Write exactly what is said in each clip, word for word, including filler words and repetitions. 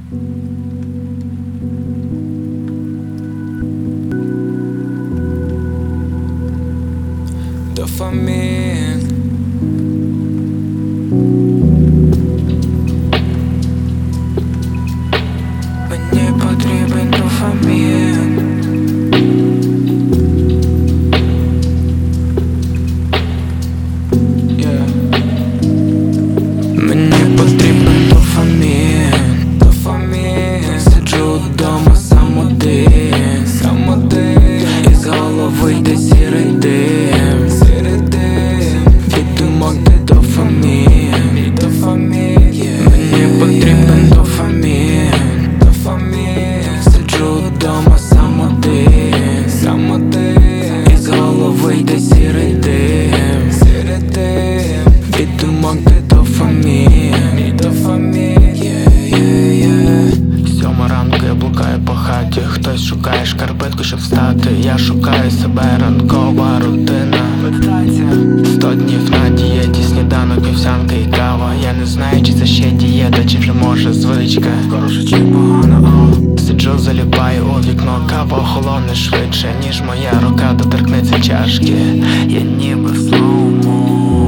Дофамін. Мені потрібен дофамін. Yeah. Мені потрібен дофамін. Дофамін. Сиджу вдома сам один, сам один. Із голови йде сірий дим, сірий дим. Від думок де дофамін, дофамін. Yeah. Мені потрібен дофамін, дофамін. Сиджу вдома сам один, сам один. Із голови йде сірий дим, сірий дим. Від думок де дофамін, дофамін. Yeah, yeah, yeah. Сьома ранку я блукаю по хаті. Хтось шукає шкарпетку, щоб встати. Я шукаю себе, ранкова рутина. Сто днів на дієті, сніданок, вівсянка і кава. Я не знаю, чи це ще дієта, чи вже може звичка. Хороше чи погано, о. Сиджу, заліпаю у вікно, кава охолоне швидше, ніж моя рука доторкнеться чашки. Я ніби в слоумо.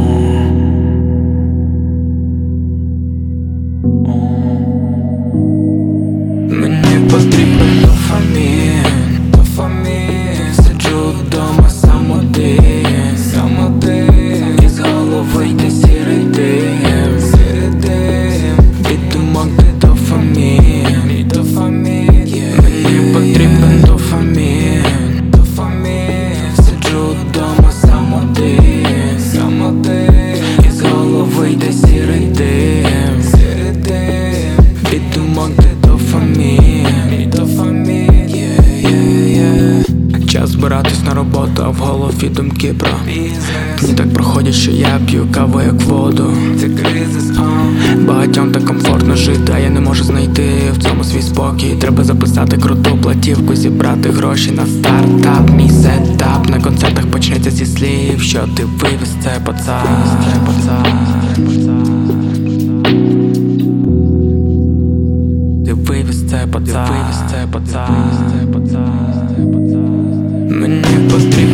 Мені потрібен дофамін, дофамін. Сиджу вдома сам один, сам один. Із голови йде сірий дим, сірий дим. Від думок де дофамін, дофамін. Yeah. Мені потрібен дофамін, дофамін. Сиджу вдома сам один, сам один. Із голови йде сірий дим, сірий дим. Від думок де дофамін, дофамін. Yeah, yeah, yeah. Час збиратись на роботу, а в голові думки про дні так проходять, що я п'ю каву як воду. Це кризис, uh. Багатьом так комфортно жити, а я не можу знайти в цьому свій спокій. Треба записати круту платівку, зібрати гроші на стартап. Мій сетап на концертах почнеться зі слів, що ти вивіз це пацан. Ти вивіз це пацан, вивіз це пацан. Мені потрібен